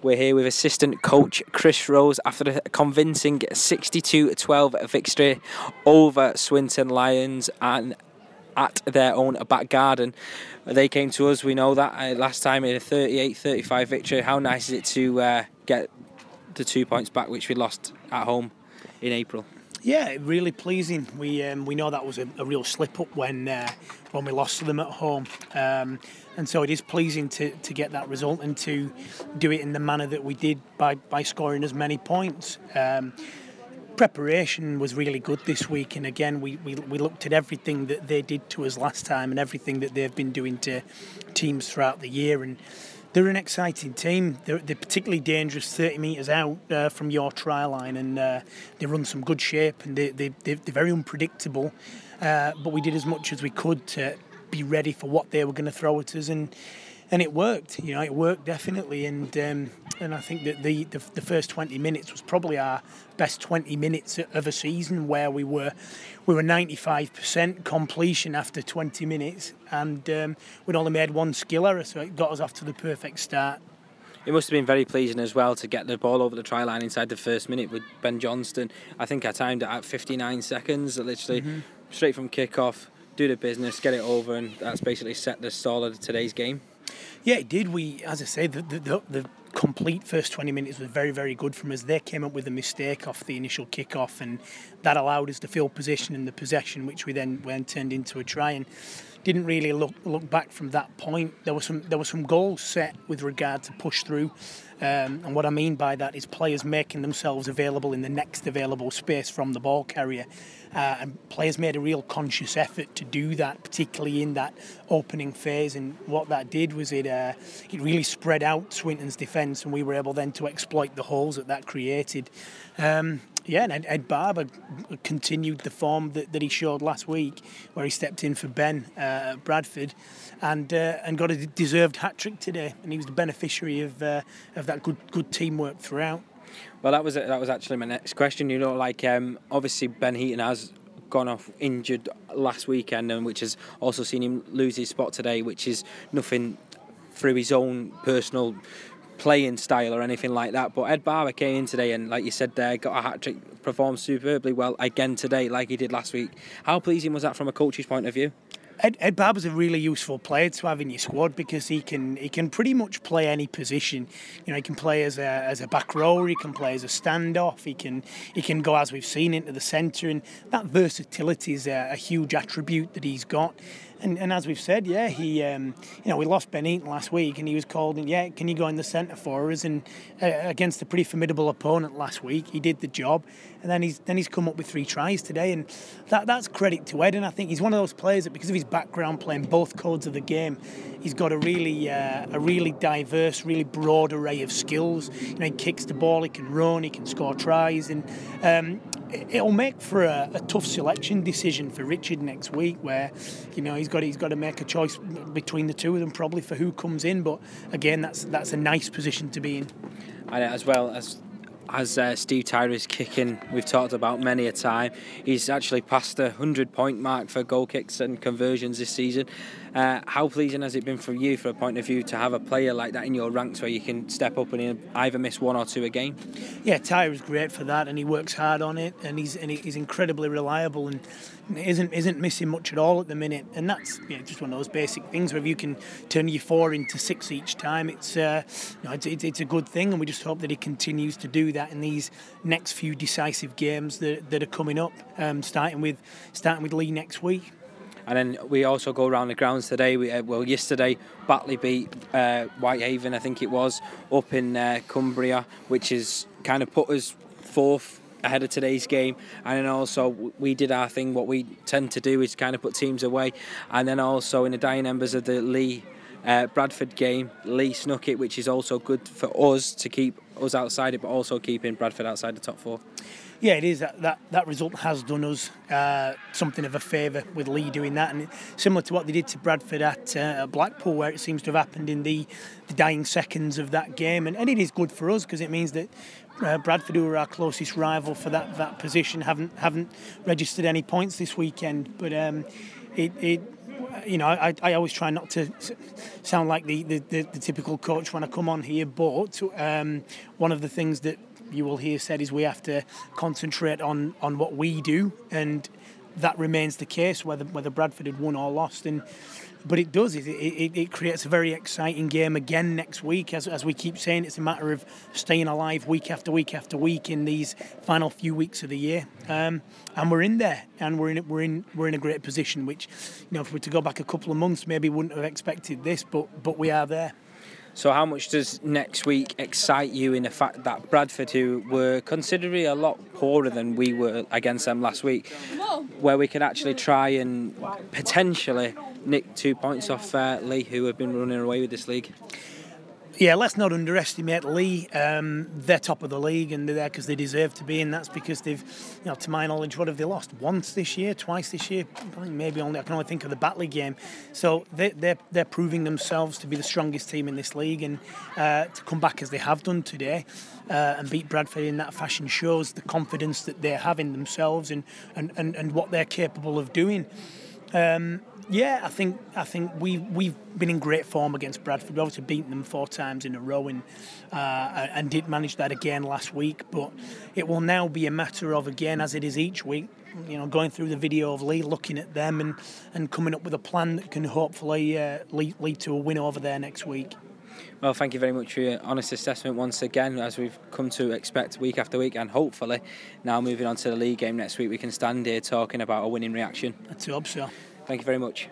We're here with assistant coach Chris Rose after a convincing 62-12 victory over Swinton Lions and at their own back garden. They came to us, we know that, last time in a 38-35 victory. How nice is it to get the 2 points back which we lost at home in April? Yeah, really pleasing. We know that was a real slip up when we lost to them at home, and so it is pleasing to get that result and to do it in the manner that we did by scoring as many points. Preparation was really good this week, and again we looked at everything that they did to us last time and everything that they've been doing to teams throughout the year, and they're an exciting team. They're particularly dangerous 30 metres out from your try line, and they run some good shape, and they're very unpredictable. But we did as much as we could to be ready for what they were going to throw at us, and it worked. You know, it worked definitely, and I think that the first 20 minutes was probably our best 20 minutes of a season, where we were 95% completion after 20 minutes, and we'd only made one skill error, so it got us off to the perfect start. It must have been very pleasing as well to get the ball over the try line inside the first minute with Ben Johnston. I think I timed it at 59 seconds, literally straight from kick-off, do the business, get it over, and that's basically set the stall of today's game. Yeah, it did. As I say, the complete first 20 minutes was very, very good from us. They came up with a mistake off the initial kick-off, and that allowed us to field position in the possession, which we then turned into a try, and didn't really look back from that point. There were some goals set with regard to push through, and what I mean by that is players making themselves available in the next available space from the ball carrier, and players made a real conscious effort to do that, particularly in that opening phase. And what that did was it really spread out Swinton's defence, and we were able then to exploit the holes that created. And Ed Barber continued the form that he showed last week, where he stepped in for Ben at Bradford, and got a deserved hat trick today. And he was the beneficiary of that good teamwork throughout. Well, that was actually my next question. You know, obviously Ben Heaton has gone off injured last weekend, and which has also seen him lose his spot today, which is nothing through his own personal playing style or anything like that. But Ed Barber came in today and, like you said there, got a hat-trick, performed superbly well again today like he did last week. How pleasing was that from a coach's point of view? Ed Barber's a really useful player to have in your squad, because he can pretty much play any position. You know, he can play as a back rower, he can play as a standoff, he can go, as we've seen, into the centre, and that versatility is a huge attribute that he's got. And as we've said, we lost Ben Eaton last week, and he was called in. Can you go in the centre for us? And against a pretty formidable opponent last week, he did the job. And then he's come up with 3 tries today, and that's credit to Ed. And I think he's one of those players that, because of his background playing both codes of the game, he's got a really diverse, really broad array of skills. You know, he kicks the ball, he can run, he can score tries, and it'll make for a tough selection decision for Richard next week, where, you know, he's got to make a choice between the two of them probably for who comes in. But again, that's a nice position to be in. And as well as Steve Tyra's kicking, we've talked about many a time, he's actually passed the 100-point mark for goal kicks and conversions this season. How pleasing has it been for you, from a point of view, to have a player like that in your ranks where you can step up and either miss 1 or 2 a game? Yeah, Tyra's great for that, and he works hard on it, and he's incredibly reliable, and isn't missing much at all at the minute. And that's just one of those basic things where if you can turn your 4 into 6 each time, it's a good thing, and we just hope that he continues to do that in these next few decisive games that are coming up, starting with Leigh next week. And then we also go around the grounds today. Yesterday, Batley beat Whitehaven, I think it was, up in Cumbria, which has kind of put us 4th ahead of today's game. And then also we did our thing. What we tend to do is kind of put teams away. And then also in the dying embers of the Leigh Bradford game, Leigh snuck it, which is also good for us to keep us outside it, but also keeping Bradford outside the top 4. Yeah, it is. That result has done us something of a favour with Leigh doing that, and similar to what they did to Bradford at Blackpool, where it seems to have happened in the dying seconds of that game, and it is good for us, because it means that Bradford, who are our closest rival for that position, haven't registered any points this weekend. But I always try not to sound like the typical coach when I come on here, but one of the things that you will hear said is we have to concentrate on what we do, and that remains the case whether Bradford had won or lost. But it does. It creates a very exciting game again next week. As we keep saying, it's a matter of staying alive week after week after week in these final few weeks of the year. And we're in there, and we're in a great position. Which, if we were to go back a couple of months, maybe wouldn't have expected this, but we are there. So how much does next week excite you in the fact that Bradford, who were considerably a lot poorer than we were against them last week, where we can actually try and potentially nick 2 points off Lee, who have been running away with this league? Yeah, let's not underestimate Lee. They're top of the league, and they're there because they deserve to be, and that's because they've, to my knowledge, what have they lost? Once this year, twice this year? Maybe only. I can only think of the Batley game. So they're proving themselves to be the strongest team in this league, and to come back as they have done today and beat Bradford in that fashion shows the confidence that they have in themselves and what they're capable of doing. Yeah, I think we've been in great form against Bradford. We've obviously beaten them 4 times in a row and did manage that again last week. But it will now be a matter of, again, as it is each week, going through the video of Lee, looking at them and coming up with a plan that can hopefully lead to a win over there next week. Well, thank you very much for your honest assessment once again, as we've come to expect week after week, and hopefully now moving on to the league game next week, we can stand here talking about a winning reaction. Let's hope so. Thank you very much.